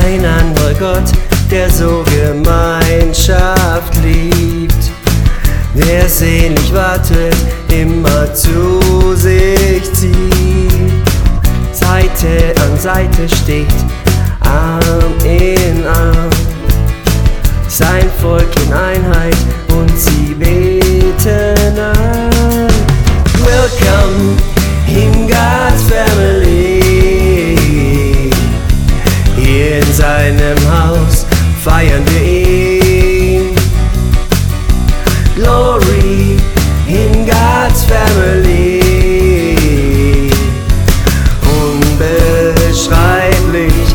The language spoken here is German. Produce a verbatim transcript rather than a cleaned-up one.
Kein anderer Gott, der so Gemeinschaft liebt, der sehnlich wartet, immer zu sich zieht, Seite an Seite steht, Arm in Arm, sein Volk in Einheit und sie beten an. Welcome in God's family. Hier in seinem Haus feiern wir ihn. Glory in God's family. Unbeschreiblich